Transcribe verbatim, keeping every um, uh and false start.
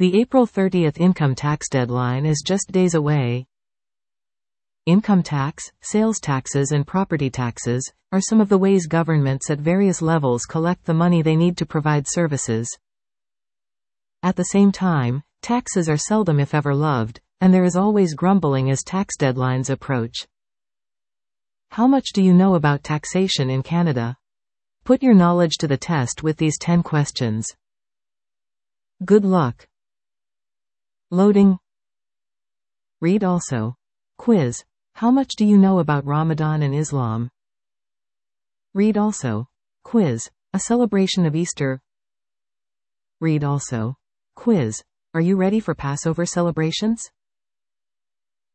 The April thirtieth income tax deadline is just days away. Income tax, sales taxes and property taxes are some of the ways governments at various levels collect the money they need to provide services. At the same time, taxes are seldom if ever loved, and there is always grumbling as tax deadlines approach. How much do you know about taxation in Canada? Put your knowledge to the test with these ten questions. Good luck. Loading. Read also. Quiz. How much do you know about Ramadan and Islam? Read also. Quiz. A celebration of Easter. Read also. Quiz. Are you ready for Passover celebrations?